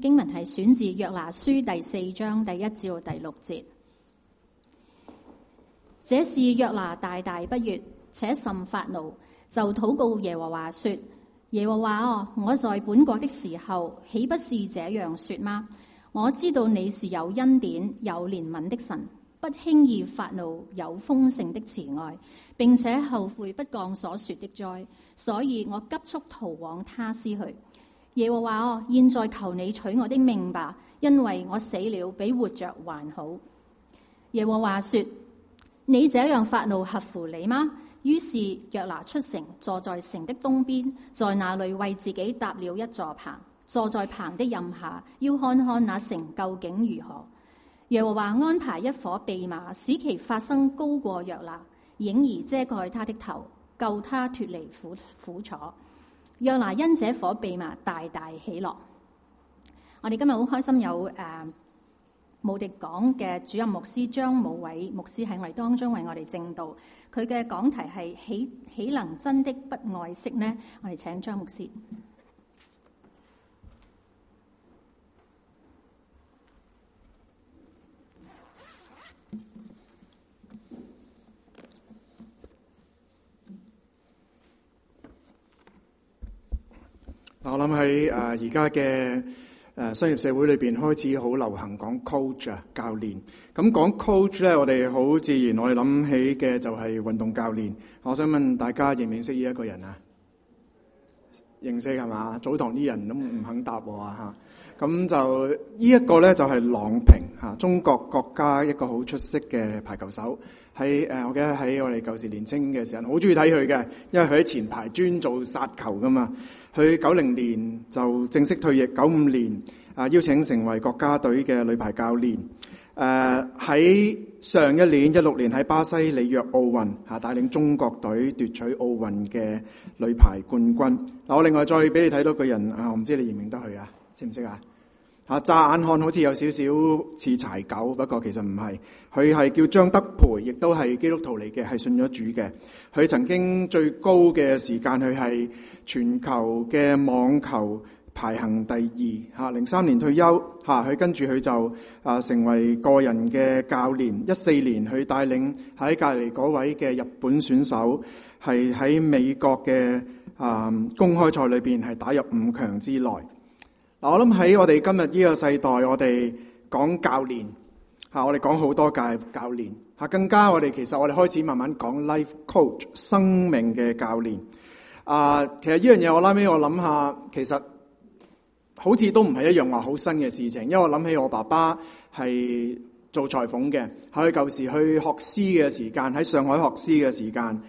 經文係選自約拿書第4章第1至第6節。這事約拿大大不悅，且甚發怒，就禱告耶和華說：耶和華哦，我在本國的時候，豈不是這樣說嗎？我知道你是有恩典、有憐憫的神，不輕易發怒，有豐盛的慈愛，並且後悔不降所說的災，所以我急速逃往他施去。耶和華哦，現在求你取我的命吧，因為我死了比活着還好。耶和華說：你這樣發怒合乎你嗎？於是約拿出城，坐在城的東邊，在那裏為自己搭了一座棚，坐在棚的蔭下，要看看那城究竟如何。耶和華安排一夥蓖麻，使其發聲高過約拿，影兒遮蓋他的頭，救他脫離苦楚。約拿因這夥蓖麻大大喜樂。我哋今日好開心有慕迪港嘅主任牧師張武偉牧師喺我哋當中為我哋證道。佢嘅講題係豈能真的不愛惜呢？我哋請張牧師。 我諗喺而家嘅商業社會裏邊開始好流行講 coach 教練。咁講 coach 咧，我哋好自然，我哋諗起嘅就係運動教練。我想問大家認唔認識呢一個人啊？認識係嘛？早堂啲人都唔肯答我啊嚇。咁就呢一個咧就係郎平嚇，中國國家一個好出色嘅排球手。喺我記得喺我哋舊時年青嘅時候，好中意睇佢嘅，因為佢喺前排專做殺球噶嘛。佢90年就正式退役，95年邀請成為國家隊嘅女排教練。喺上一年16年喺巴西里約奧運帶領中國隊奪取奧運嘅女排冠軍。我另外再俾你睇到個人我唔知你認唔認得佢啊？識唔識啊？乍眼看好似有少少似柴狗，不過其實唔係。佢係叫張德培，亦都係基督徒嚟嘅，係信咗主嘅。佢曾經最高嘅時間，佢係全球嘅網球排行第2。03年退休佢跟住佢就成為個人嘅教練。14年佢帶領喺隔離嗰位嘅日本選手，係喺美國嘅公開賽裏邊係打入5強之內。我諗喺我哋今日呢個世代，我哋講教練我哋講好多屆教練更加我哋其實我哋開始慢慢講 life coach 生命嘅教練。其實呢樣嘢我拉尾我諗下，其實好似都唔係一樣話好新嘅事情，因為我諗起我爸爸係做裁縫嘅，喺佢舊時去學師嘅時間，喺上海學師嘅時間，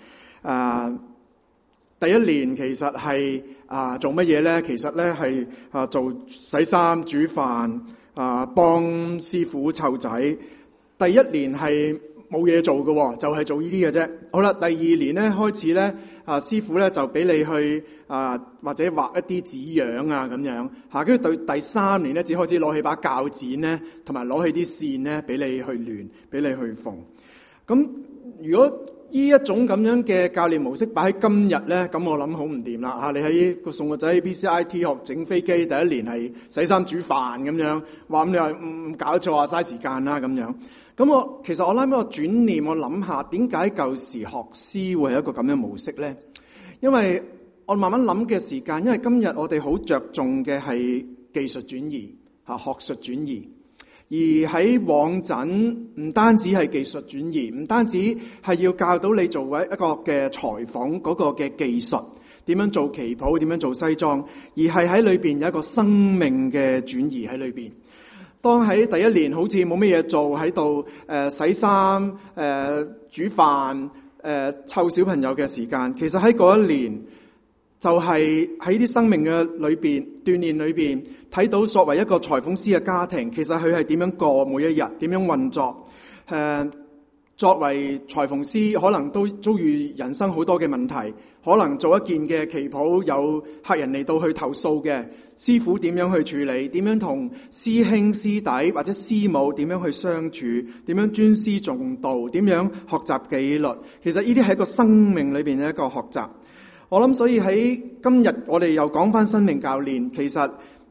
第一年其實係做乜嘢咧？其實咧係做洗衫、煮飯，幫師傅湊仔。第一年係冇嘢做嘅，就係做呢啲嘅啫。好啦，第二年咧開始咧，師傅咧就俾你去或者畫一啲紙樣啊咁樣，跟住對第三年咧，只開始攞起把鉸剪咧，同埋攞起啲線咧，俾你去亂，俾你去縫。咁如果呢一種咁樣嘅教練模式擺喺今日咧，咁我諗好唔掂啦。你喺送個仔 BCIT 學整飛機，第一年係洗衫煮飯咁樣，話咁你話唔搞錯啊，嘥時間啦咁樣。咁其實我拉尾我轉念，我諗下點解舊時學師會係一個咁樣模式咧？因為我慢慢諗嘅時間，因為今日我哋好着重嘅係技術轉移學術轉移。而喺往陣唔單止係技術轉移，唔單止係要教到你做一個嘅裁縫嗰個嘅技術，點樣做旗袍，點樣做西裝，而係喺裏邊有一個生命嘅轉移喺裏邊。當喺第一年好似冇乜嘢做喺度洗衫、煮飯、湊小朋友嘅時間，其實喺嗰一年就係喺啲生命嘅裏邊鍛鍊裏邊睇到作為一個裁縫師嘅家庭，其實佢係點樣過每一日，點樣運作。作為裁縫師可能都遭遇人生好多嘅問題，可能做一件嘅旗袍有客人嚟到去投訴嘅，師傅點樣去處理，點樣同師兄師弟或者師母點樣去相處，點樣尊師重道，點樣學習紀律。其實呢啲係一個生命裏邊嘅一個學習。我諗所以喺今日我哋又講翻生命教練，其實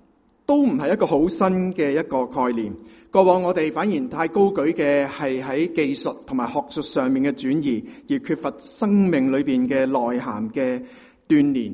都唔係一個好新嘅一個概念。過往我哋反而太高舉嘅係喺技術同埋學術上面嘅轉移，而缺乏生命裏邊嘅內涵嘅鍛鍊。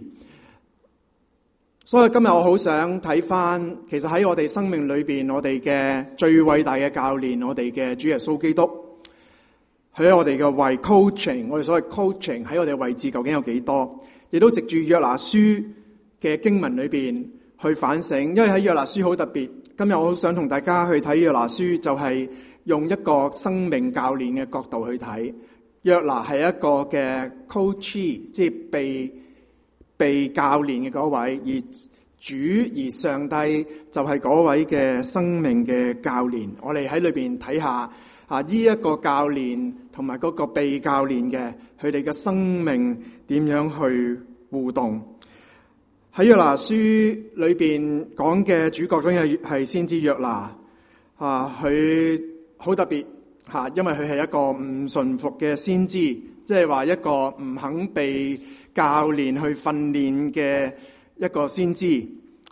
所以今日我好想睇返，其實喺我哋生命裏邊，我哋嘅最偉大嘅教練，我哋嘅主耶穌基督，佢喺我哋嘅位 coaching， 我哋所謂 coaching 喺我哋嘅位置究竟有幾多？亦都藉住約拿書嘅經文裏邊去反省，因為喺約拿書好特別。今日我好想同大家去睇約拿書，就係用一個生命教練嘅角度去睇。約拿係一個嘅 coachee， 即係被教練嘅嗰位，而上帝就係嗰位嘅生命嘅教練。我哋喺裏邊睇下呢一個教練同埋嗰個被教練嘅佢哋嘅生命點樣去互動。喺約拿書裏邊講嘅主角當然係先知約拿，佢好特別，因為佢係一個唔順服嘅先知，即係話一個唔肯被教練去訓練嘅一個先知。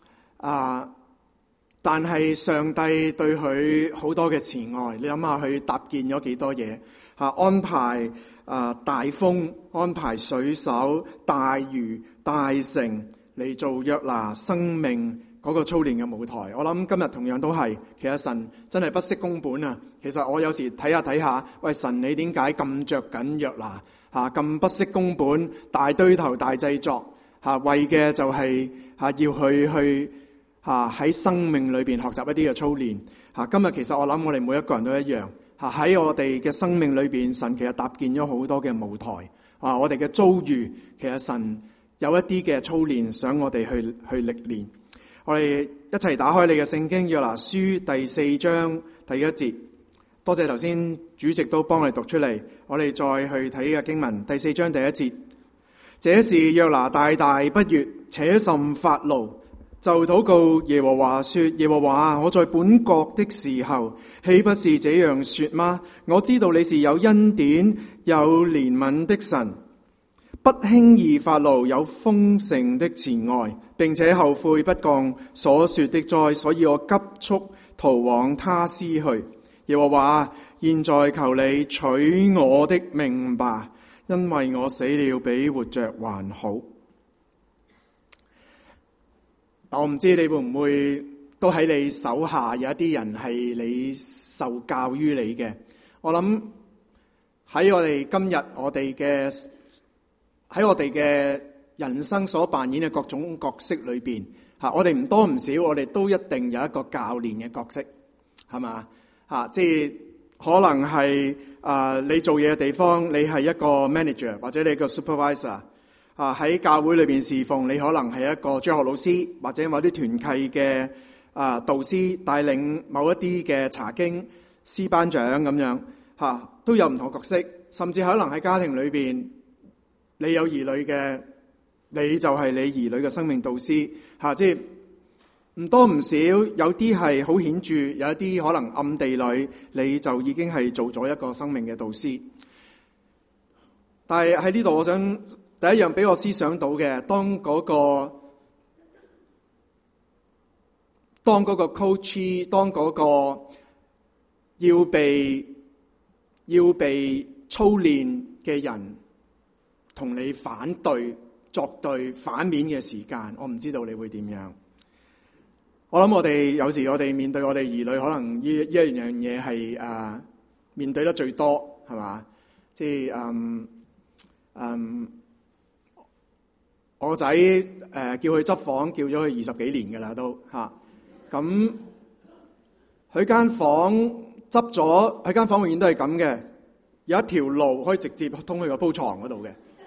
但係上帝對佢好多嘅慈愛，你諗下佢搭建咗幾多嘢，安排大風，安排水手、大魚、大城嚟做約拿生命嗰個操練嘅舞台。我諗今日同樣都係，其實神真係不惜工本啊！其實我有時睇下，喂，神你點解咁着緊約拿咁不惜工本，大堆頭大製作為嘅就係要去喺生命裏邊學習一啲嘅操練。今日其實我諗我哋每一個人都一樣，喺我哋嘅生命裏邊，神其實搭建咗好多嘅舞台。我哋嘅遭遇，其實神有一啲嘅操練，想我哋去歷練。我哋一齊打開你嘅聖經約拿書第4章第1節。多謝頭先主席都幫我哋讀出嚟，我哋再去睇嘅經文第4章第1節。這是約拿大大不悅，且甚發怒，就禱告耶和華說：耶和華，我在本國的時候，豈不是這樣說嗎？我知道你是有恩典、有憐憫的神，不輕易發怒，有豐盛的慈愛，並且後悔不降所說的災，所以我急速逃往他施去。耶和華，現在求你取我的命吧，因為我死了比活着還好。我唔知你會唔會都喺你手下有一啲人係你受教於你嘅。我諗喺我哋今日喺我哋嘅人生所扮演嘅各種角色裏邊，我哋唔多唔少，我哋都一定有一個教練嘅角色，係嘛？即係可能係你做嘢嘅地方，你係一個 manager 或者你係一個 supervisor。喺教會裏邊侍奉，你可能係一個張學老師，或者某啲團契嘅導師，帶領某一啲嘅查經師班長咁樣，都有唔同角色。甚至可能喺家庭裏邊，你有兒女嘅，你就係你兒女嘅生命導師。即係唔多唔少，有啲係好顯著，有一啲可能暗地裏你就已經係做咗一個生命嘅導師。但係喺呢度，我想第一樣俾我思想到嘅，當嗰個 coach， 當嗰個要被操練嘅人同你反對、作對、反面嘅時間，我唔知道你會點樣。我諗我哋有時我哋面對我哋兒女，可能呢一樣嘢係面對得最多，係嘛？即係我仔叫佢執房，叫咗佢20幾年㗎啦，都嚇。咁佢間房執咗，佢間房永遠都係咁嘅，有一條路可以直接通去個鋪床嗰度嘅。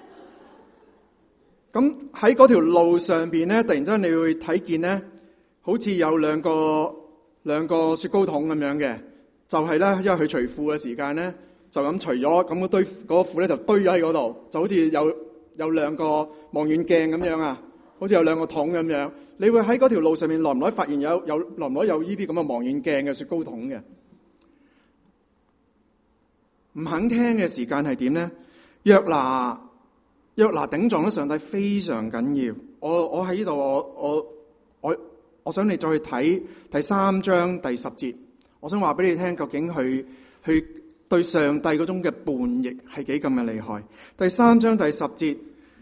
咁喺嗰條路上邊咧，突然之間你會睇見咧，好似有兩個雪糕筒咁樣嘅，就係咧，因為佢除褲嘅時間咧，就咁除咗，咁嗰個褲咧就堆咗喺嗰度，就好似有兩個望遠鏡咁樣啊，好似有兩個桶咁樣。你會喺嗰條路上面耐唔耐發現有耐唔耐有呢啲咁嘅望遠鏡嘅雪糕筒嘅？唔肯聽嘅時間係點咧？約拿頂撞咗上帝非常緊要。我喺呢度， 我想你再去睇第3章第10節，我想話俾你聽，究竟佢對上帝嗰種嘅叛逆係幾咁嘅厲害。第3章第10節，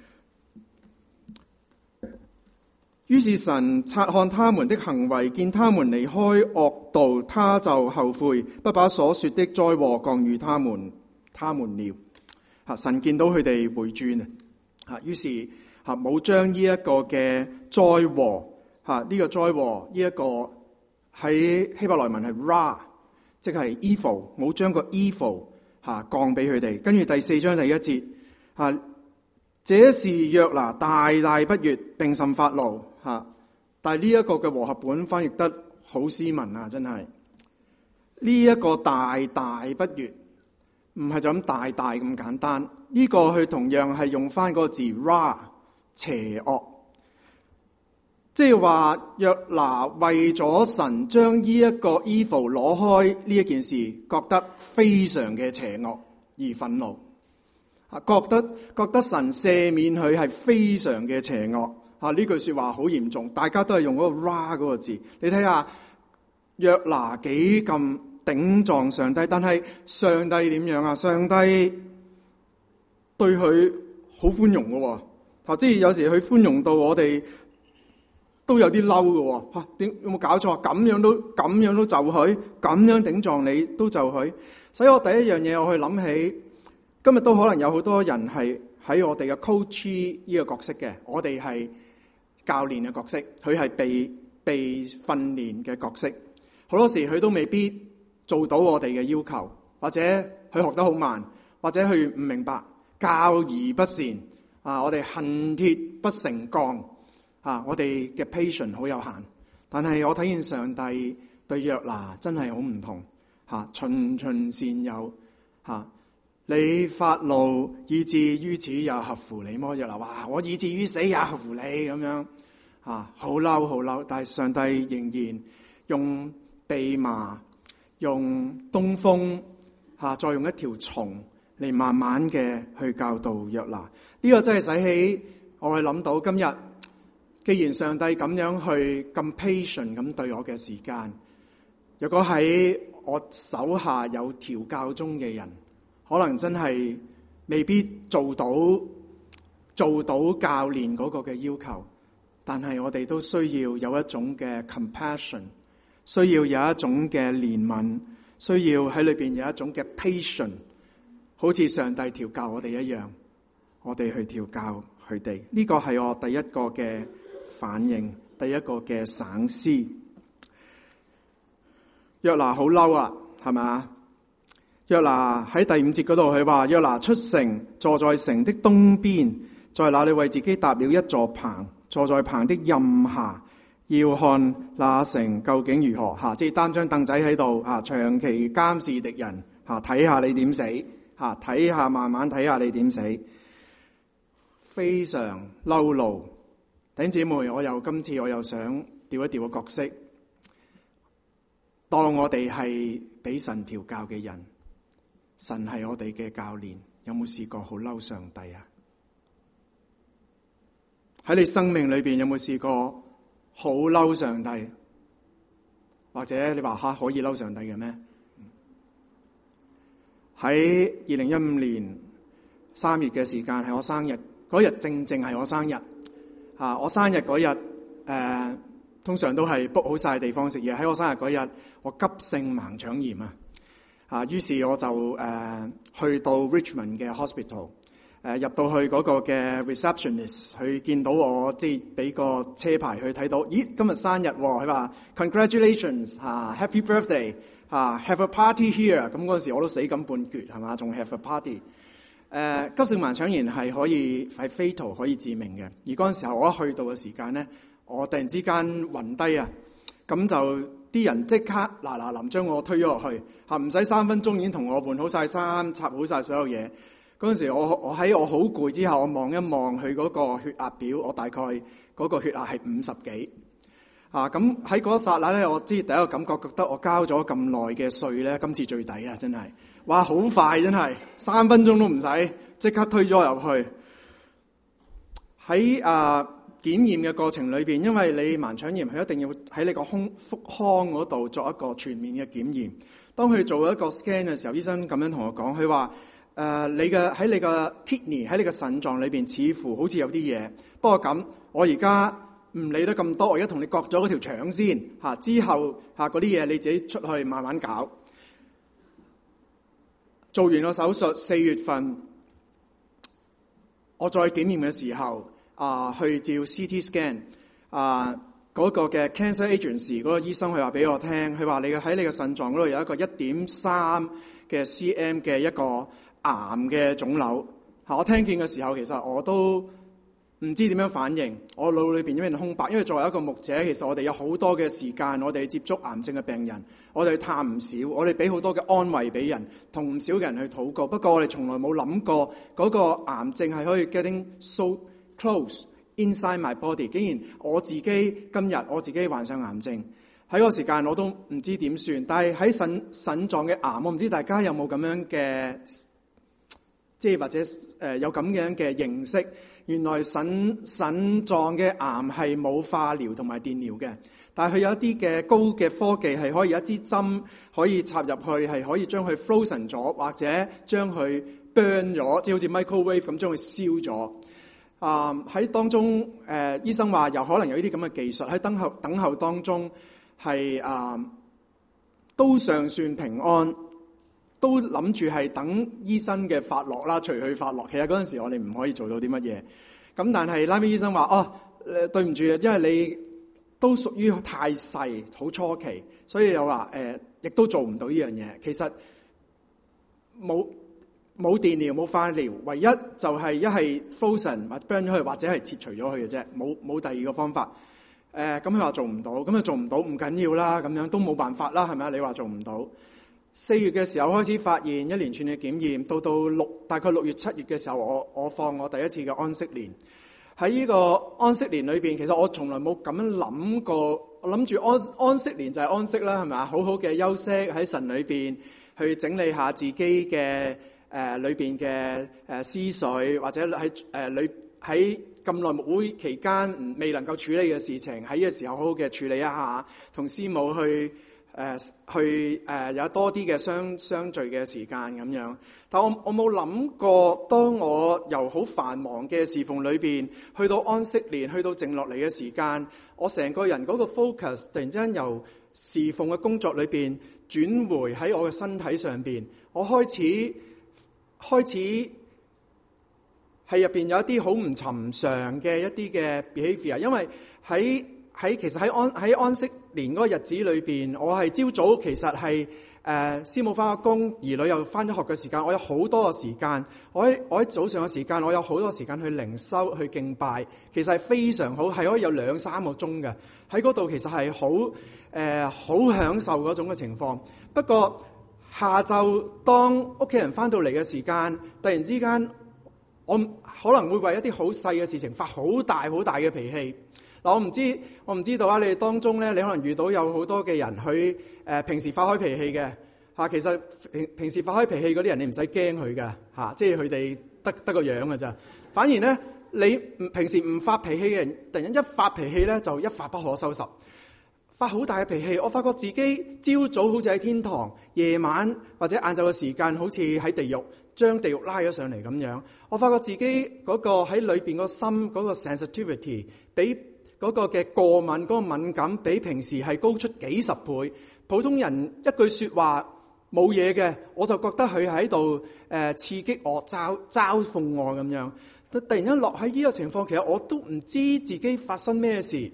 於是神察看他們的行為，見他們離開惡道，他就後悔，不把所說的災禍降與他們了。神見到佢哋回轉於是冇將呢一個嘅災禍呢個災禍呢一個喺希伯來文係 ra， 即係 evil， 冇將個 evil 降俾佢哋。跟住第4章第1節這是約拿大大不悅，並甚發怒但係呢一個嘅和合本翻譯得好斯文啊，真係呢一個大大不悅，唔係就咁大大咁簡單。呢個佢同樣係用翻嗰個字 ra， 邪惡，即係話約拿為咗神將呢一個 evil 攞開呢一件事，覺得非常嘅邪惡而憤怒，覺得神赦免佢係非常嘅邪惡。呢句說話好嚴重，大家都係用嗰個 ra 嗰個字。你睇下約拿幾咁頂撞上帝，但係上帝點樣啊？上帝對佢好寬容嘅，即係有時佢寬容到我哋都有啲嬲嘅。點有冇搞錯？咁樣都就佢，咁樣頂撞你都就佢。所以我第一樣嘢我去諗起，今日都可能有好多人係喺我哋嘅 coach 呢個角色嘅，我哋係教練嘅角色，佢係被訓練嘅角色。好多時佢都未必做到我哋嘅要求，或者佢學得好慢，或者佢唔明白，教而不善我哋恨鐵不成鋼我哋嘅 patience 好有限。但係我睇見上帝對約拿真係好唔同循循善誘你發怒以至於此也合乎你麼？約拿話我以至於死也合乎你咁樣好嬲，但係上帝仍然用蓖麻，用東風再用一條蟲嚟慢慢嘅去教導約拿。呢個真係使起我去諗到今日，既然上帝咁樣去咁 patient 咁對我嘅時間，如果喺我手下有調教中嘅人，可能真係未必做到教練嗰個嘅要求，但係我哋都需要有一種嘅 compassion， 需要有一種嘅憐憫，需要喺裏邊有一種嘅 patience， 好似上帝調教我哋一樣，我哋去調教佢哋。呢個係我第一個嘅反應，第一個嘅省思。約拿好嬲啊，係咪啊？約拿喺第5節嗰度，佢話約拿出城，坐在城的東邊，在那裡為自己搭了一座棚，坐在棚的蔭下，要看那城究竟如何即係擔張凳仔喺度長期監視敵人睇下你點死睇下慢慢睇下你點死，非常嬲怒。弟兄姊妹，今次我又想調一調個角色，當我哋係俾神調教嘅人，神係我哋嘅教練，有冇試過好嬲上帝啊？喺你生命裏邊有冇試過好嬲上帝？或者你話可以嬲上帝嘅咩？喺2015年3月嘅時間係我生日嗰日，正係我生日我生日嗰日通常都係 book 好晒地方食嘢。喺我生日嗰日，我急性盲腸炎於是我就去到 Richmond 嘅 hospital， 入到去嗰個嘅 receptionist， 佢見到我即係俾個車牌佢睇到，咦，今日生日喎，佢話 congratulations happy birthday have a party here。 咁嗰陣時我都死咁半橛係嘛，仲 have a party。急性盲腸炎係可以係 fatal， 可以致命嘅。而嗰陣時候我一去到嘅時間咧，我突然之間暈低咁就啲人即刻嗱臨將我推咗落去唔使3分鐘已經同我換好晒衫，插好晒所有嘢。嗰陣時我喺我好攰之後，我望一望佢嗰個血壓表，我大概嗰個血壓係50幾咁喺嗰一剎那咧，我知第一個感覺，覺得我交咗咁耐嘅稅咧，今次最抵啊！真係哇，好快，真係3分鐘都唔使，即刻推咗我入去。喺檢驗嘅過程裏邊，因為你盲腸炎，佢一定要喺你個腹腔嗰度作一個全面嘅檢驗。當佢做一個 scan 嘅時候，醫生咁樣同我講，佢話你嘅喺你嘅 kidney 喺你嘅腎臟裏邊，似乎好似有啲嘢。不過咁，我而家唔理得咁多，我而家同你割咗嗰條腸先嚇，之後嚇嗰啲嘢你自己出去慢慢搞。做完個手術，4月份我再檢驗嘅時候，去照 CT scan，嗰個嘅 Cancer Agency 嗰個醫生佢話俾我聽，佢話你喺你嘅腎臟嗰度有一個1.3嘅 cm 嘅一個癌嘅腫瘤。我聽見嘅時候，其實我都唔知點樣反應，我腦裏邊一片空白。因為作為一個牧者，其實我哋有好多嘅時間，我哋接觸癌症嘅病人，我哋探唔少，我哋俾好多嘅安慰俾人，同唔少嘅人去禱告。不過我哋從來冇諗過嗰個癌症係可以 getting so close inside my body。竟然我自己今日我自己患上癌症，喺嗰個時間我都唔知點算。但係喺腎臟嘅癌，我唔知大家有冇咁樣嘅，即係或者有咁樣嘅認識。原來腎臟嘅癌係冇化療同埋電療嘅，但係佢有一啲嘅高嘅科技係可以一支針可以插入去，係可以將佢 frozen 咗，或者將佢 burn 咗，即係好似 microwave 咁將佢燒咗。喺當中醫生話有可能有呢啲咁嘅技術喺等候當中係都尚算平安，都諗住係等醫生嘅發落啦，隨佢發落。其實嗰陣時我哋唔可以做到啲乜嘢。咁但係拉尾醫生話對唔住，因為你都屬於太細，好初期，所以又話亦都做唔到呢樣嘢。其實冇電療冇化療，唯一就係一係 frozen 或 burn 咗佢，或者係切除咗佢嘅啫，冇第二個方法。咁佢話做唔到，咁佢做唔到唔緊要啦，咁樣都冇辦法啦，係咪啊？你話做唔到。4月嘅時候開始發現一連串嘅檢驗，到大概6月7月嘅時候，我放我第一次嘅安息年。喺呢個安息年裏邊，其實我從來冇咁樣諗過。我諗住安息年就係安息啦，係咪啊？好好嘅休息喺神裏邊，去整理下自己嘅裏邊嘅思緒，或者喺咁耐牧會期間未能夠處理嘅事情，喺呢個時候好好嘅處理一下，同師母去有多啲嘅相聚嘅時間咁樣。但我冇諗過，當我由好繁忙嘅侍奉裏邊去到安息年，去到靜落嚟嘅時間，我成個人嗰個 focus 突然之間由侍奉嘅工作裏邊轉回喺我嘅身體上邊。我開始係入邊有一啲好唔尋常嘅一啲嘅 behavior， 因為其實喺安息年嗰個日子裏邊，我係朝早其實係師母翻咗工，兒女又翻咗學嘅時間，我有好多嘅時間。我喺早上嘅時間，我有好多時間去靈修、去敬拜，其實係非常好，係可以有2-3個鐘嘅喺嗰度，其實係好享受嗰種嘅情況。不過下晝當屋企人翻到嚟嘅時間，突然之間我可能會為一啲好細嘅事情發好大嘅脾氣。嗱，我唔知道啊！你哋當中咧，你可能遇到有好多嘅人，佢平時發開脾氣嘅嚇。其實平時發開脾氣嗰啲人，你唔使驚佢㗎嚇，即係佢哋得個樣㗎咋。反而咧，你平時唔發脾氣嘅人，突然一發脾氣咧，就一發不可收拾，發好大嘅脾氣。我發覺自己朝早好似喺天堂，夜晚或者晏晝嘅時間好似喺地獄，將地獄拉咗上嚟咁樣。我發覺自己嗰個喺裏邊個心嗰個 sensitivity 比嗰個嘅過敏嗰個敏感比平時係高出幾十倍。普通人一句説話冇嘢嘅，我就覺得佢喺度刺激我、嘲諷我咁樣。突然間落喺呢個情況，其實我都唔知自己發生咩事。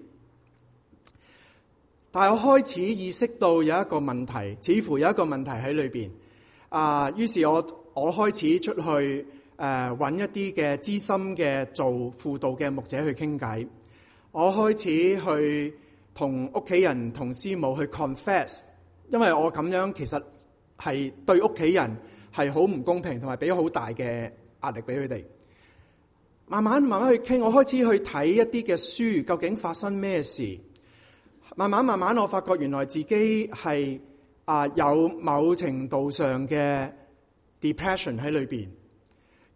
但係我開始意識到有一個問題，似乎有一個問題喺裏邊。於是我開始出去揾一啲嘅資深嘅做輔導嘅牧者去傾偈。我開始去同屋企人、同師母去 confess， 因為我咁樣其實係對屋企人係好唔公平，同埋俾咗好大嘅壓力俾佢哋。慢慢去傾，我開始去睇一啲嘅書，究竟發生咩事？慢慢我發覺原來自己係有某程度上嘅 depression 喺裏邊。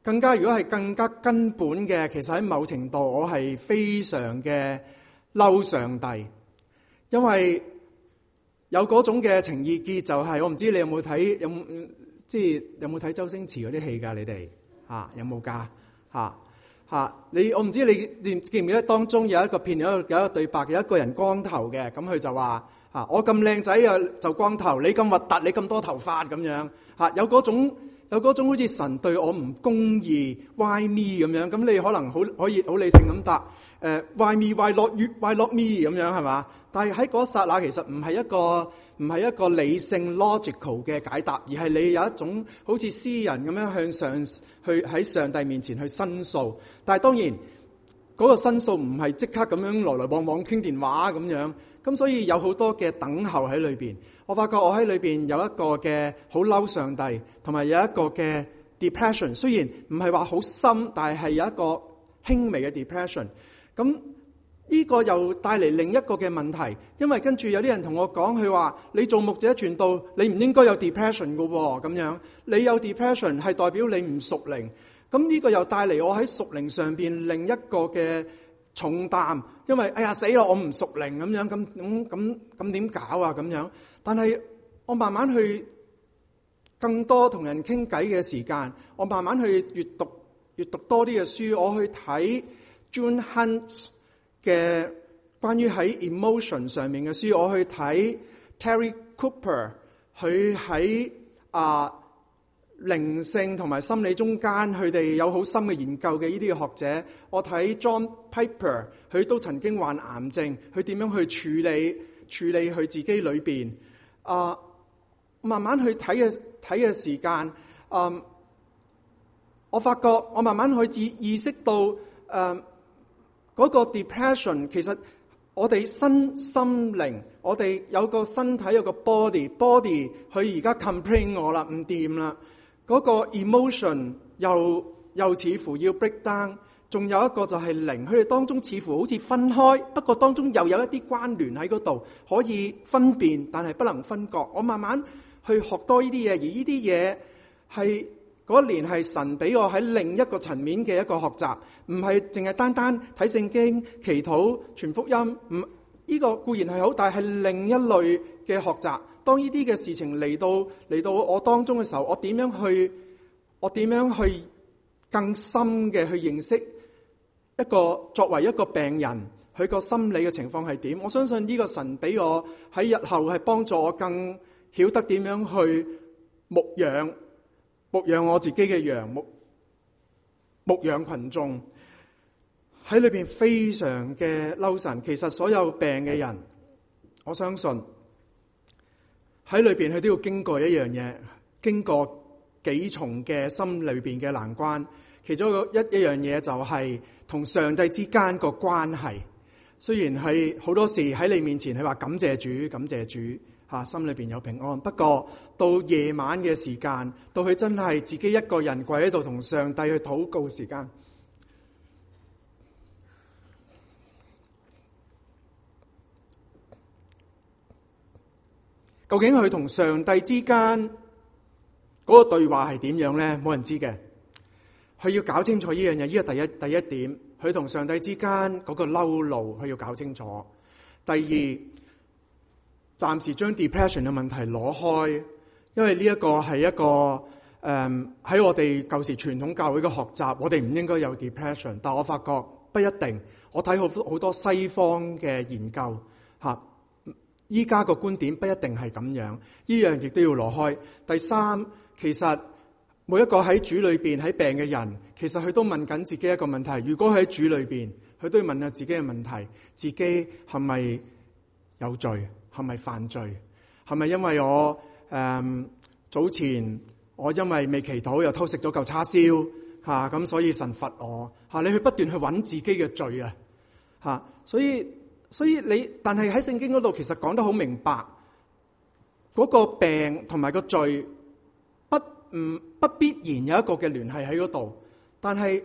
更加如果係更加根本嘅，其實喺某程度我係非常嘅嬲上帝，因為有嗰種嘅情意結，就係我唔知你有冇睇有冇睇周星馳嗰啲戲㗎？你哋有冇㗎？我唔知你記唔記得當中有一個片有一個對白，有一個人光頭嘅，咁佢就話我咁靚仔啊就光頭，你咁核突，你咁多頭髮咁樣有嗰種好似神對我唔公義 ，why me 咁樣，咁你可能可以好理性咁答why me why not you why not me 咁樣係嘛？但係喺嗰剎那其實唔係一個理性 logical 嘅解答，而係你有一種好似詩人咁樣向上去喺上帝面前去申訴。但係當然嗰個申訴唔係即刻咁樣來來往往傾電話咁樣，咁所以有好多嘅等候喺裏邊。我發覺我喺裏邊有一個嘅好嬲上帝，同埋有一個嘅 depression。雖然唔係話好深，但係有一個輕微嘅 depression。咁呢個又帶嚟另一個嘅問題，因為跟住有啲人同我講，佢話你做牧者傳道，你唔應該有 depression 㗎喎，咁樣你有 depression 係代表你唔屬靈。咁呢個又帶嚟我喺屬靈上邊另一個嘅重擔，因為哎呀死咯，我唔屬靈咁樣，咁點搞啊咁樣？但係我慢慢去更多同人傾偈嘅時間，我慢慢去閱讀多啲嘅書，我去睇 June Hunt 嘅關於喺 emotion 上面嘅書，我去睇 Terry Cooper 佢喺靈性同埋心理中間，佢哋有好深嘅研究嘅呢啲嘅學者。我睇 John Piper， 佢都曾經患癌症，佢點樣去處理佢自己裏邊慢慢去睇嘅時間，我發覺我慢慢去意識到嗰個 depression 其實我哋身心靈，我哋有個身體有個 body 佢而家 complain 我啦，唔掂啦。嗰個 emotion 又似乎要 break down， 仲有一個就係靈，佢哋當中似乎好似分開，不過當中又有一啲關聯喺嗰度，可以分辨，但係不能分割。我慢慢去學多呢啲嘢，而呢啲嘢係嗰一年係神俾我喺另一個層面嘅一個學習，唔係淨係單單睇聖經、祈禱、傳福音。呢個固然係好，但係另一類嘅學習。當呢啲嘅事情嚟到我當中嘅時候，我點樣去更深嘅去認識一個作為一個病人佢個心理嘅情況係點？我相信呢個神俾我喺日後係幫助我更曉得點樣去牧養我自己嘅羊，牧養群眾喺裏邊非常嘅嬲神。其實所有病嘅人，我相信喺裏邊佢都要經過一樣嘢，經過幾重嘅心裏邊嘅難關。其中一樣嘢就係同上帝之間個關係。雖然係好多時喺你面前，佢話感謝主，感謝主，心裏邊有平安。不過到夜晚嘅時間，到佢真係自己一個人跪喺度同上帝去禱告時間，究竟佢同上帝之間嗰個對話係點樣呢？冇人知嘅。佢要搞清楚呢樣嘢，呢個第一點。佢同上帝之間嗰個嬲怒，佢要搞清楚。第二，暫時將 depression 嘅問題攞開，因為呢一個係一個喺我哋舊時傳統教會嘅學習，我哋唔應該有 depression。但我發覺不一定。我睇好多西方嘅研究依家個觀點不一定係咁樣，呢樣亦都要攞開。第三，其實每一個喺主裏邊喺病嘅人，其實佢都問緊自己一個問題。如果喺主裏邊，佢都要問下自己嘅問題：自己係咪有罪？係咪犯罪？係咪因為我早前我因為未祈禱又偷食咗嚿叉燒咁，所以神罰我你去不斷去揾自己嘅罪啊所以你，但係喺聖經嗰度其實講得好明白，嗰個病同埋個罪不必然有一個嘅聯繫喺嗰度。但係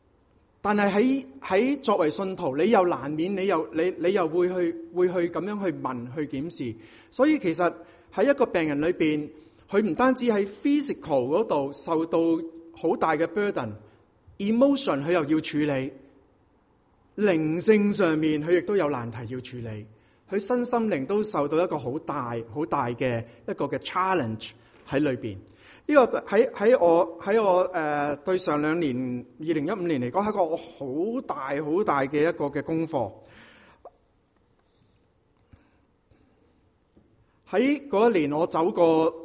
喺作為信徒，你又難免你又會去咁樣去問去檢視。所以其實喺一個病人裏邊，佢唔單止喺 physical 嗰度受到好大嘅 burden，emotion 佢又要處理，靈性上面佢亦都有難題要處理，佢身心靈都受到一個好大嘅一個嘅 challenge 喺裏邊。呢個喺我對上2年2015年嚟講係一個好大嘅一個嘅功課。喺嗰一年我走過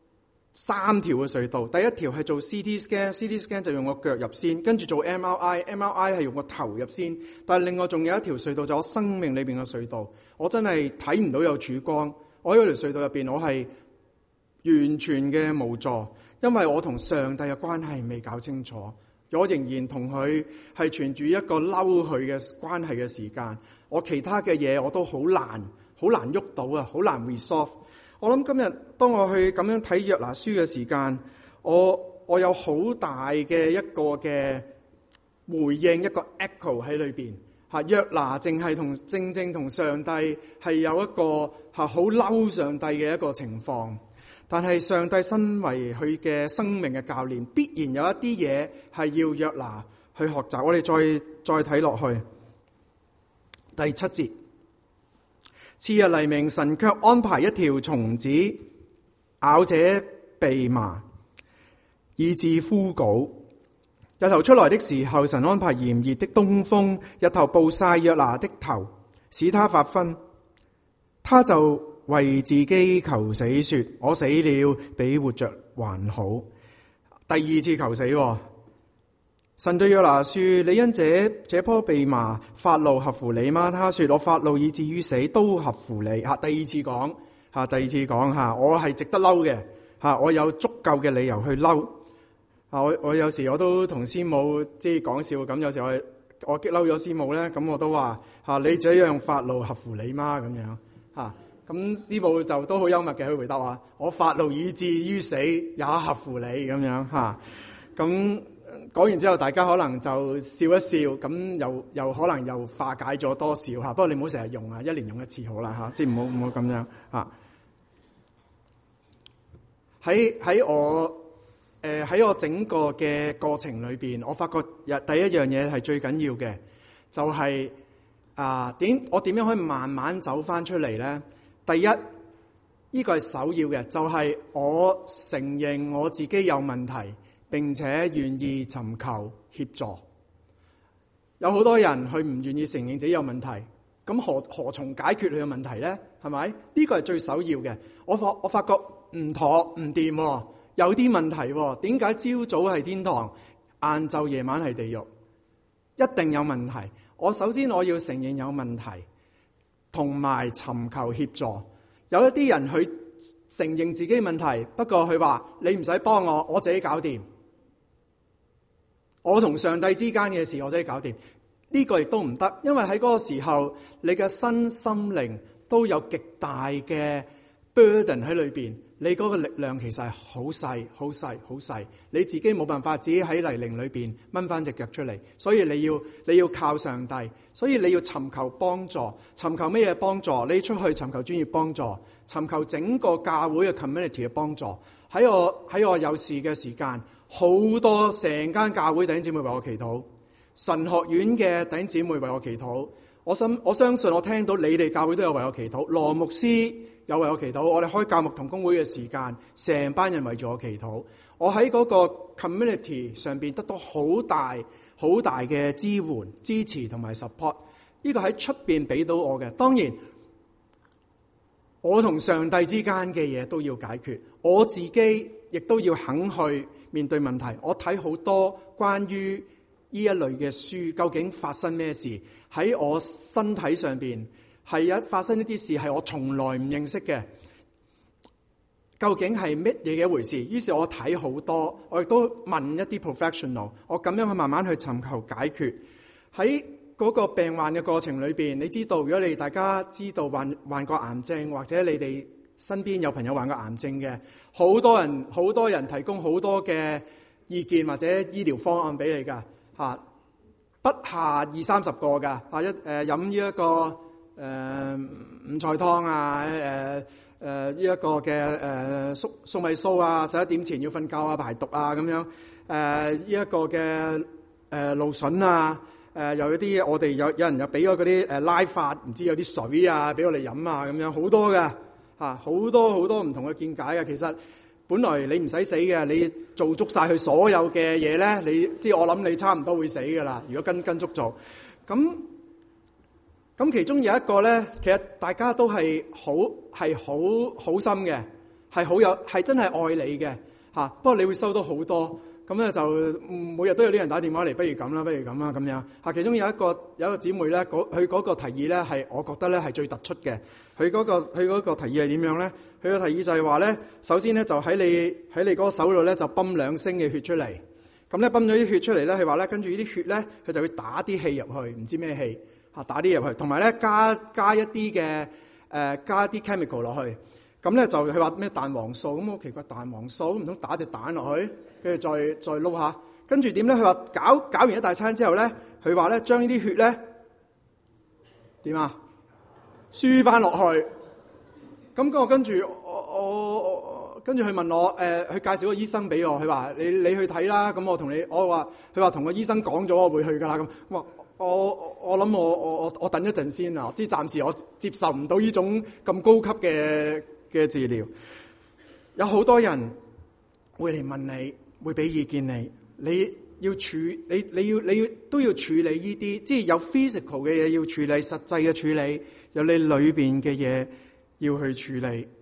3條嘅隧道，第一條係做 CT scan，CT scan 就用個腳入先，跟住做 MRI 係用個頭入先，但係另外仲有一條隧道就我生命裏邊嘅隧道，我真係睇唔到有曙光。我喺嗰條隧道入邊，我係完全嘅無助，因為我同上帝嘅關係未搞清楚，我仍然同佢係存住一個嬲佢嘅關係嘅時間，我其他嘅嘢我都好難喐到啊，好難 resolve。我諗今日當我去咁樣睇約拿書嘅時間，我有好大嘅一個嘅回應，一個 echo 喺裏邊嚇。約拿正同上帝係有一個係好嬲上帝嘅一個情況，但係上帝身為佢嘅生命嘅教練，必然有一啲嘢係要約拿去學習。我哋再睇落去第7節。次日黎明，神卻安排一條蟲子咬這蓖麻，以致枯槁。日頭出來的時候，神安排炎熱的東風，日頭暴曬約拿的頭，使他發昏。他就為自己求死，說：我死了比活着還好。第2次求死。神對約拿說：你因這棵蓖麻發怒合乎理嗎？他說：我發怒以至於死都合乎理。第二次講我係值得嬲嘅，我有足夠嘅理由去嬲。我有時我都同師母即係講笑咁，有時我激嬲咗師母咧，咁我都話你這樣發怒合乎理嗎？咁樣咁師母就都好幽默嘅，佢回答話：我發怒以至於死也合乎理。咁樣咁。講完之後，大家可能就笑一笑，咁又可能又化解咗多少嚇。不過你唔好成日用啊，1年用一次好啦嚇，即係唔好咁樣嚇。喺我整個嘅過程裏邊，我發覺第一樣嘢係最緊要嘅，就係我點樣可以慢慢走翻出嚟咧？第一，呢個係首要嘅，就係我承認我自己有問題。並且願意尋求協助。有好多人佢唔願意承認自己有問題，咁何從解決佢嘅問題呢？係咪？呢個係最首要嘅。我發覺唔妥唔掂，有啲問題。點解朝早係天堂，晏晝夜晚係地獄？一定有問題。首先我要承認有問題，同埋尋求協助。有一啲人佢承認自己問題，不過佢話你唔使幫我，我自己搞掂。我同上帝之間嘅事我自己搞掂，呢個亦都唔得，因為喺嗰個時候你嘅身心靈都有極大嘅 burden 喺裏邊，你嗰個力量其實係好細，你自己冇辦法自己喺泥濘裏邊掹翻隻腳出嚟，所以你要靠上帝，所以你要尋求幫助，尋求咩嘢幫助？你出去尋求專業幫助，尋求整個教會嘅 community 嘅幫助。喺我有事嘅時間，好多成間教會弟兄姊妹為我祈禱，神學院嘅弟兄姊妹為我祈禱。我相信我聽到你哋教會都有為我祈禱，羅牧師有為我祈禱。我哋開教牧同工會嘅時間，成班人為咗我祈禱。我喺嗰個 community 上邊得到好大嘅支援、支持同埋 support。呢個喺出邊俾到我嘅。當然，我同上帝之間嘅嘢都要解決，我自己亦都要肯去面對問題。我睇好多關於呢一類嘅書，究竟發生咩事喺我身體上邊，係發生一啲事係我從來唔認識嘅，究竟係乜嘢嘅一回事？於是我睇好多，我亦都問一啲 professional， 我咁樣去慢慢去尋求解決。喺嗰個病患嘅過程裏邊，你知道，如果你大家知道患過癌症，或者你哋身邊有朋友患過癌症嘅，好多人提供好多嘅意見或者醫療方案俾你㗎嚇，不下20-30個㗎嚇。飲呢一個五菜湯啊，呢一個嘅粟米酥啊，11點前要瞓覺啊，排毒啊咁樣。 呢一個嘅蘆筍啊，又有啲我哋有人又俾咗嗰啲拉法，唔知有啲水啊，俾我哋飲啊，咁樣好多嘅嚇，好多唔同嘅見解嘅。其實本來你唔使死嘅，你做足晒佢所有嘅嘢咧，我諗你差唔多會死噶啦。如果跟足做，咁其中有一個咧，其實大家都係好心嘅，係真係愛你嘅嚇。不過你會收到好多。咁咧就每日都有啲人打電話嚟，不如咁啦咁樣嚇。其中有一個姊妹咧，佢嗰個提議咧係我覺得咧係最突出嘅。佢嗰個提議係點樣咧？佢個提議就係話咧，首先咧就喺你嗰個手度咧就泵2升嘅血出嚟。咁咧泵咗啲血出嚟咧，佢話咧跟住呢啲血咧，佢就會打啲氣入去，唔知咩氣嚇，打啲入去，同埋咧加一啲嘅加啲 chemical 落去。咁咧就佢話咩蛋黃素，咁好奇怪，蛋黃素唔通打隻蛋落去？跟住再撈下，跟住點咧？佢話搞完一大餐之後咧，佢話咧將呢啲血咧點啊輸翻落去。咁我跟住我跟住佢問我佢介紹個醫生俾我，佢話你去睇啦。咁我話佢話同個醫生講咗我會去噶啦。咁我諗我等一陣先啊，暫時我接受唔到呢種咁高級嘅治療。有好多人會嚟問你。會俾意見你要都要處理呢啲，即係有 physical 嘅嘢要處理，實際嘅處理，有你裏邊嘅嘢要去處理。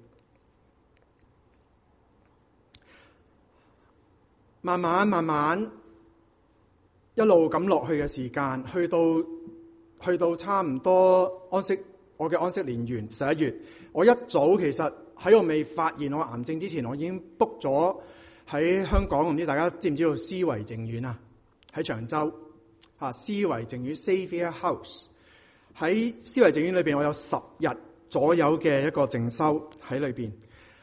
慢慢一路咁落去嘅時間，去到差唔多我嘅安息年完11月，我一早其實喺我未發現我癌症之前，我已經 book 咗。喺香港，唔知大家知唔知道思維靜院啊？喺長洲思維靜院 Xavier House。喺思維靜院裏邊，我有10日左右嘅一個靜修喺裏邊。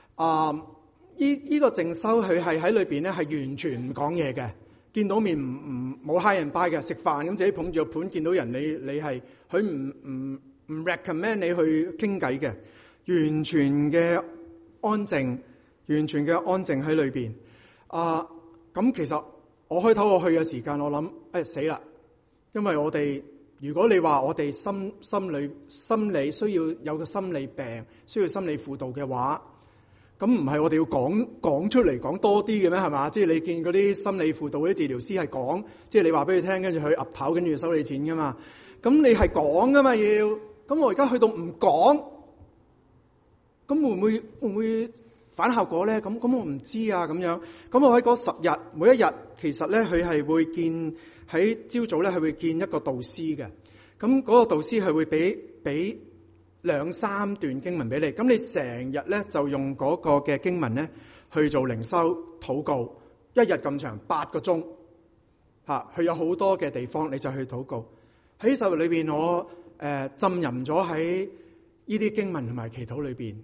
呢個靜修佢係喺裏邊咧，係完全唔講嘢嘅，見到面冇 hi and bye 嘅，食飯咁自己捧住個盤，見到人你係佢唔 recommend 你去傾偈嘅，完全嘅安靜，喺裏邊。咁其實我開頭我去嘅時間，我諗死啦，因為我哋如果你話我哋心理需要有個心理病，需要心理輔導嘅話，咁唔係我哋要講出嚟講多啲嘅咩？係嘛？即係你見嗰啲心理輔導嗰啲治療師係講，即係你話俾佢聽，跟住佢岌頭，跟住收你錢噶嘛？咁你係講噶嘛要？咁我而家去到唔講，咁會唔會反效果咧？咁我唔知啊，咁樣。咁我喺嗰10日，每一日其實咧，佢係會見喺朝早咧，係會見一個導師嘅。咁嗰個導師係會俾2-3段經文俾你。咁你成日咧就用嗰個嘅經文咧去做靈修禱告，一日咁長8個鐘嚇，佢有好多嘅地方你就去禱告。喺10日裏邊，我浸淫咗喺呢啲經文同埋祈禱裏邊。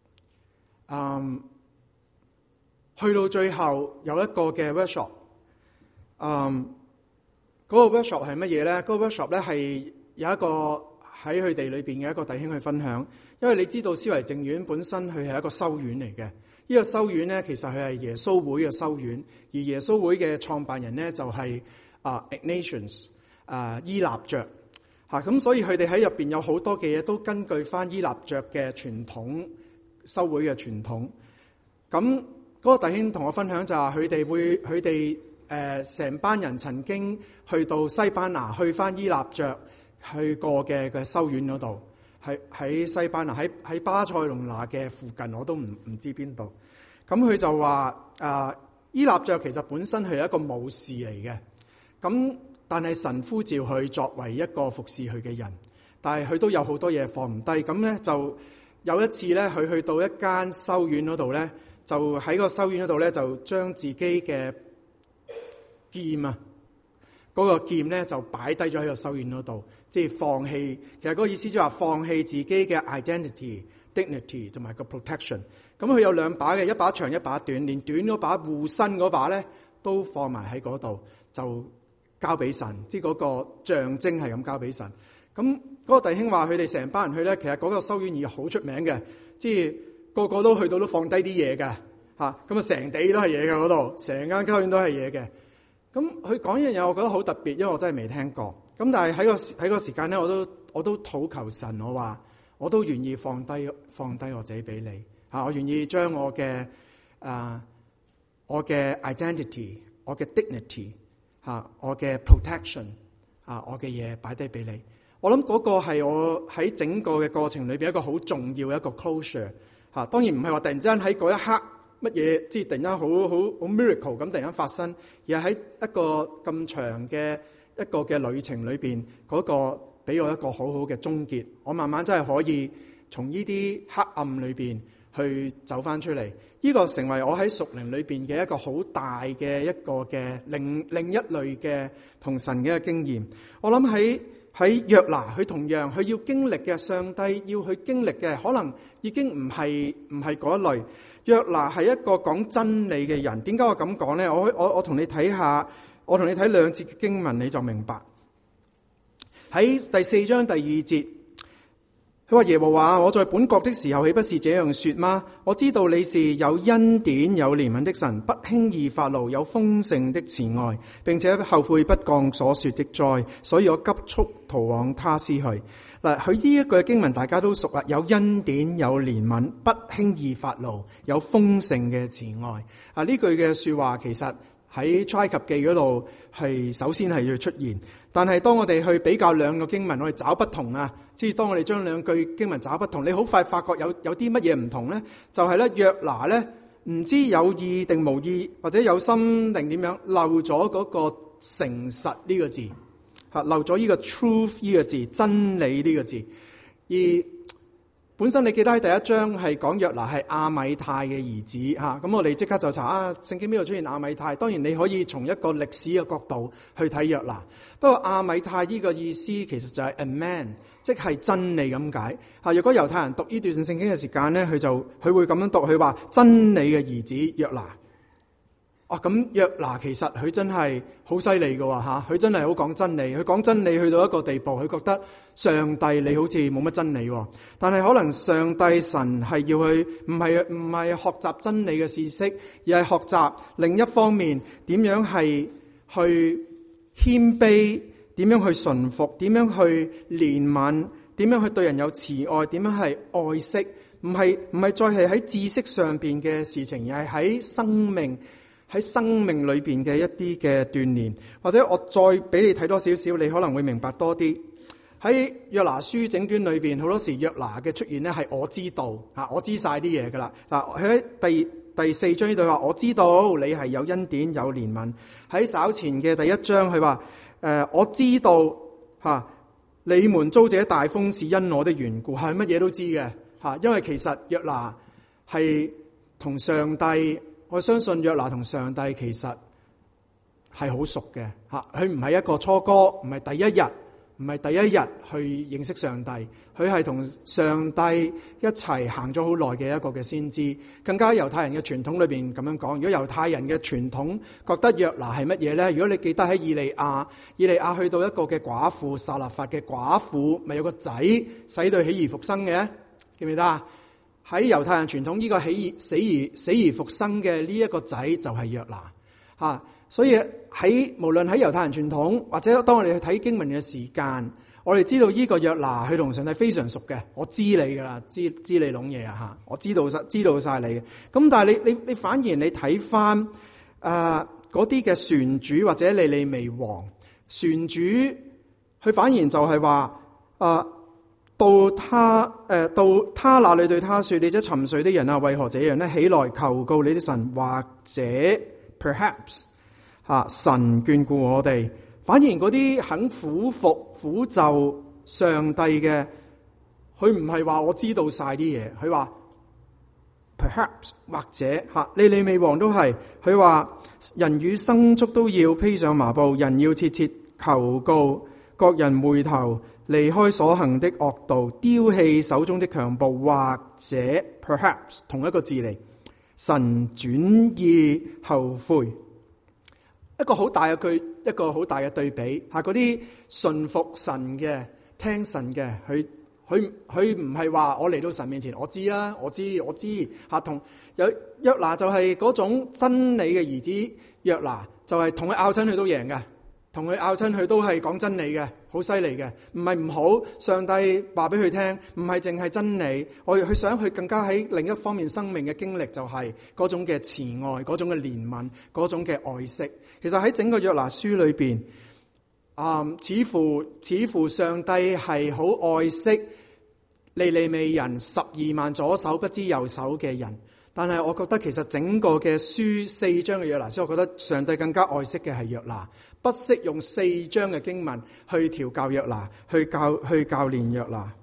去到最後有一個嘅 workshop， 嗰個 workshop 係乜嘢咧？嗰個 workshop 咧係有一個喺佢哋裏邊嘅一個弟兄去分享。因為你知道思維靜院本身佢係一個修院嚟嘅，呢個修院咧其實佢係耶穌會嘅修院，而耶穌會嘅創辦人咧就係Ignatius 依納爵嚇，咁所以佢哋喺入邊有好多嘅嘢都根據翻依納爵嘅傳統。修會嘅傳統，咁嗰個弟兄同我分享就係佢哋成班人曾經去到西班牙，去翻依納爵去過嘅修院嗰度，喺西班牙喺巴塞隆拿嘅附近，我都唔知邊度。咁佢就話依納爵其實本身係一個武士嚟嘅，咁但係神呼召佢作為一個服侍佢嘅人，但係佢都有好多嘢放唔低，咁咧就。有一次咧，佢去到一間修院嗰度咧，就喺個修院嗰度咧，就將自己嘅劍啊，嗰個劍咧就擺低咗喺個修院嗰度，即係放棄。其實嗰個意思即係話放棄自己嘅 identity、dignity 同埋個 protection。咁佢有2把嘅，一把長一把短，連短嗰把護身嗰把咧都放埋喺嗰度，就交俾神，即係嗰個象徵係咁交俾神。咁嗰個弟兄話：佢哋成班人去咧，其實嗰個修院而好出名嘅，即係個個都去到都放低啲嘢嘅嚇。咁啊，成地都係嘢嘅嗰度，成間修院都係嘢嘅。 咁佢講呢樣嘢，我覺得好特別，因為我真係未聽過。咁但係喺個時間咧，我都禱求神，我話我都願意放低我自己俾你嚇，我願意將我嘅identity、我嘅 dignity 嚇、我嘅 protection 啊、我嘅嘢擺低俾你。我諗嗰個係我喺整個嘅過程裏邊一個好重要嘅一個 closure 嚇。當然唔係話突然之間喺嗰一刻乜嘢，即係突然間好 miracle 咁突然間發生，而係喺一個咁長嘅一個嘅旅程裏邊，嗰個俾我一個好好嘅終結。我慢慢真係可以從呢啲黑暗裏邊去走翻出嚟。呢個成為我喺屬靈裏邊嘅一個好大嘅一個嘅另一類嘅同神嘅經驗。我諗喺約拿，佢同樣佢要經歷嘅，上帝要去經歷嘅，可能已經唔係嗰一類。約拿係一個講真理嘅人。點解我咁講呢？我同你睇下，我同你睇兩節嘅經文，你就明白。喺第4章第2節，佢話耶和華，我在本國的時候，豈不是這樣說嗎？我知道你是有恩典有憐憫的神，不輕易發怒，有豐盛的慈愛，並且後悔不降所說的災，所以我急速逃往他施去。嗱，佢呢一句經文大家都熟啦，有恩典有憐憫，不輕易發怒，有豐盛嘅慈愛。啊，呢句嘅說話其實喺出埃及記嗰度係首先係要出現，但係當我哋去比較兩個經文，我哋找不同啊。即係當我哋將兩句經文找不同，你好快發覺有啲乜嘢唔同呢？就係咧，約拿咧唔知有意定無意，或者有心定點樣漏咗嗰個誠實呢個字，漏咗呢個 truth 呢個字，真理呢個字。而本身你記得喺第1章係講約拿係亞米太嘅兒子嚇，咁我哋即刻就查聖經邊度出現亞米太？當然你可以從一個歷史嘅角度去睇約拿，不過亞米太呢個意思其實就係 a man。即係真理咁解嚇。如果猶太人讀呢段聖經嘅時間咧，佢會咁樣讀，佢話真理嘅兒子約拿。咁約拿其實佢真係好犀利嘅喎嚇，佢真係好講真理。佢講真理去到一個地步，佢覺得上帝你好似冇乜真理喎。但係可能上帝神係要去唔係學習真理嘅知識，而係學習另一方面點樣係去謙卑。點樣去順服？點樣去憐憫？點樣去對人有慈愛？點樣係愛惜？唔係再係喺知識上邊嘅事情，而係喺生命裏邊嘅一啲嘅鍛鍊。或者我再俾你睇多少少，你可能會明白多啲。喺約拿書整卷裏邊，好多時約拿嘅出現咧係我知道嚇，我知晒啲嘢噶啦。嗱，佢喺第4章呢度話我知道你係有恩典有憐憫。喺稍前嘅第1章佢話。我知道你們遭這大風是因我的緣故，係乜嘢都知嘅嚇。因為其實約拿係同上帝，我相信約拿同上帝其實係好熟嘅嚇。佢唔係一個初哥，唔係第一日去認識上帝，佢係同上帝一齊行咗好耐嘅一個嘅先知。更加猶太人嘅傳統裏邊咁樣講，如果猶太人嘅傳統覺得約拿係乜嘢呢？如果你記得喺以利亞去到一個嘅寡婦撒勒法嘅寡婦，咪有個仔使到起而復生嘅，記唔記得啊？喺猶太人傳統，呢個死而復生嘅呢一個仔就係約拿嚇。所以無論喺猶太人傳統，或者當我哋去睇經文嘅時間，我哋知道呢個約拿佢同上帝非常熟嘅。我知你噶啦，知你諗嘢啊嚇，我知道晒你嘅。咁但係你反而你睇翻嗰啲嘅船主或者尼尼微王船主，佢反而就係話到他那裏對他說：你這沉睡的人啊，為何這樣呢？起來求告你的神，或者 perhaps。神眷顧我哋，反而嗰啲肯苦就上帝嘅，佢唔係話我知道晒啲嘢，佢話 perhaps 或者尼尼微王都係，佢話人與牲畜都要披上麻布，人要切切求告，各人回頭離開所行的惡道，丟棄手中的強暴，或者 perhaps 同一個字嚟，神轉意後悔。一個好大嘅對比嚇，嗰啲順服神嘅、聽神嘅，佢唔係話我嚟到神面前，我知啦，我知嚇。同有約拿就係嗰種真理嘅兒子約拿， 就係同佢拗親佢都贏嘅，同佢拗親佢都係講真理嘅，好犀利嘅，唔係唔好。上帝話俾佢聽，唔係淨係真理，佢想佢更加喺另一方面生命嘅經歷，就係嗰種嘅慈愛，嗰種嘅憐憫，嗰種嘅愛惜。其實喺整個約拿書裏邊，似乎上帝係好愛惜尼尼微人12萬左手不知右手嘅人。但係我覺得其實整個嘅書4章嘅約拿書，我覺得上帝更加愛惜嘅係約拿，不惜用4章嘅經文去調教約拿，去教練約拿。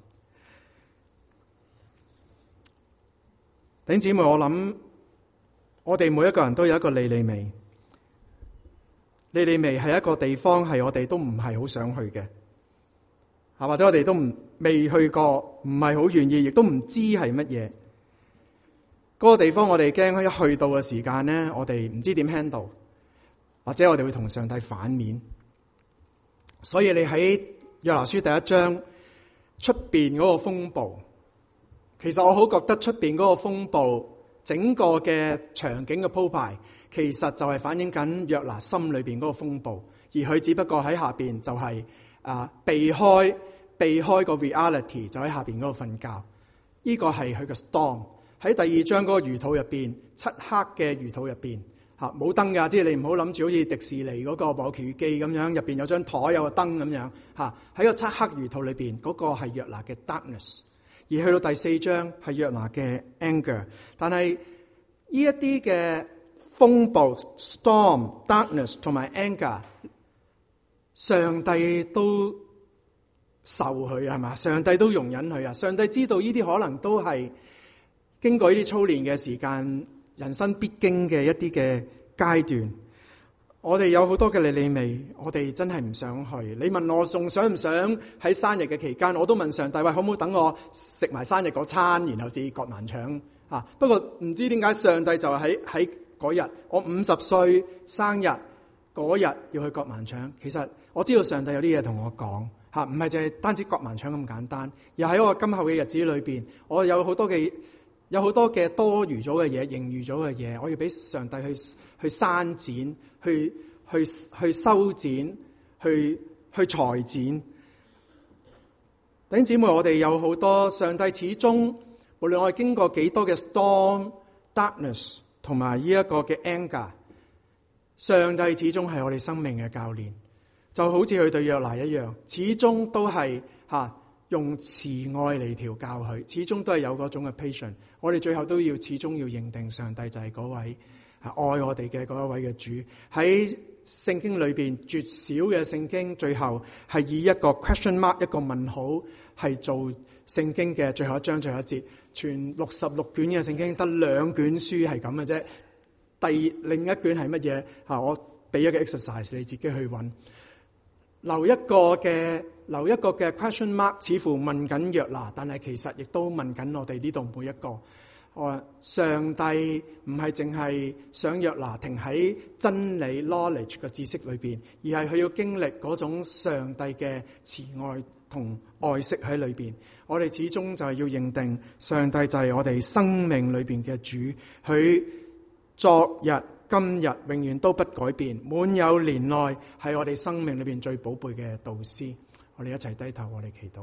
弟兄姊妹，我諗我哋每一個人都有一個尼尼微。尼尼微係一個地方，係我哋都唔係好想去嘅，或者我哋都未去過，唔係好願意，亦都唔知係乜嘢。嗰個地方我哋驚一去到嘅時間呢，我哋唔知點 handle， 或者我哋會同上帝反面。所以你喺約拿書第1章出邊嗰個風暴，其實我好覺得出邊嗰個風暴整個嘅場景嘅鋪排，其實就係反映緊約拿心裏邊嗰個風暴，而佢只不過喺下邊就係避開個 reality， 就喺下邊嗰度瞓覺。呢個係佢嘅 storm。喺第2章嗰個魚肚入邊，漆黑嘅魚肚入邊，冇燈㗎，即係你唔好諗住好似迪士尼嗰個《魔奇遇記》咁樣，入邊有張台有個燈咁樣，喺個漆黑魚肚裏邊，嗰個係約拿嘅 darkness。而去到第4章係約拿嘅 anger。但係呢一啲嘅風暴 storm、darkness 同埋 anger， 上帝都受佢係嘛？上帝都容忍佢啊！上帝知道呢啲可能都係經過呢啲操練嘅時間，人生必經嘅一啲嘅階段。我哋有好多嘅尼尼微，我哋真係唔想去。你問我仲想唔想喺生日嘅期間，我都問上帝，喂，可唔可以等我食埋生日嗰餐，然後至割盲腸啊？不過唔知點解上帝就喺嗰日，我50歲生日嗰日要去割盲腸。其實我知道上帝有啲嘢同我講嚇，唔係淨係單止割盲腸咁簡單，而喺我今後嘅日子裏邊，我有好多嘅多餘咗嘅嘢、盈餘咗嘅嘢，我要俾上帝去刪剪、去修剪、去裁剪。弟兄姊妹，我哋有好多，上帝始終無論我哋經過幾多嘅 storm、darkness 同埋呢一個嘅 anger， 上帝始終係我哋生命嘅教練，就好似佢對約拿一樣，始終都係用慈愛嚟調教佢，始終都係有嗰種嘅 patience。我哋最後都要始終要認定上帝就係嗰位愛我哋嘅嗰一位嘅主。喺聖經裏邊絕少嘅聖經，最後係以一個 question mark 一個問號係做聖經嘅最後一章最後一節。全66卷嘅聖經得2卷書係咁嘅啫。另一卷係乜嘢？我俾一個 exercise 你自己去揾，留一個嘅 question mark， 似乎問緊約拿，但係其實亦都問緊我哋呢度每一個。上帝唔係淨係想約拿停喺真理 knowledge 嘅知識裏邊，而係佢要經歷嗰種上帝嘅慈愛同愛惜喺裏邊。我哋始終就係要認定上帝就係我哋生命裏邊嘅主，佢昨日今日永遠都不改變，滿有年內，係我哋生命裏邊最寶貝嘅導師。我哋一齊低頭，我哋祈禱。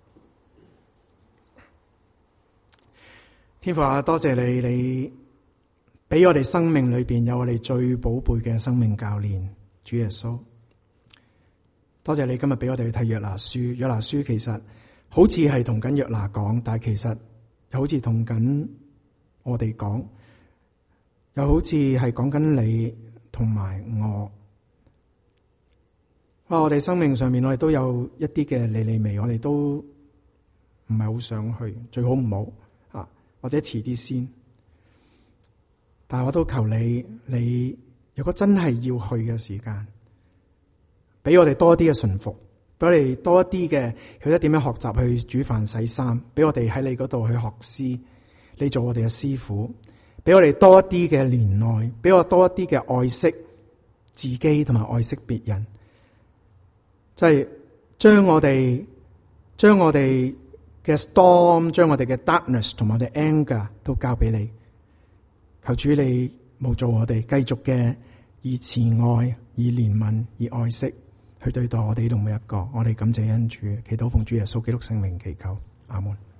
天父啊，多謝你俾我哋生命裏邊有我哋最寶貝嘅生命教練主耶穌。多謝你今日俾我哋去睇約拿書。約拿書其實好似係同緊約拿講，但係其實又好似同緊我哋講，又好似係講緊你同埋我。我哋生命上面，我哋都有一啲嘅尼尼微，我哋都唔係好想去，最好唔好或者遲啲先。但係我都求你如果真係要去嘅時間，俾我哋多啲嘅順服，俾我哋多一啲嘅佢得點樣學習去煮飯洗衫，俾我哋喺你嗰度去學師，你做我哋嘅師傅，俾我哋多一啲嘅憐愛，俾我多一啲嘅愛惜自己同埋愛惜別人，即係將我哋嘅 storm， 將我哋嘅 darkness 同埋我哋 anger 都交俾你。求主你冇做我哋，繼續嘅以慈愛、以憐憫、以愛惜去對待我哋呢度每一個。我哋感謝恩主，祈禱奉主耶穌基督聖名祈求，阿門。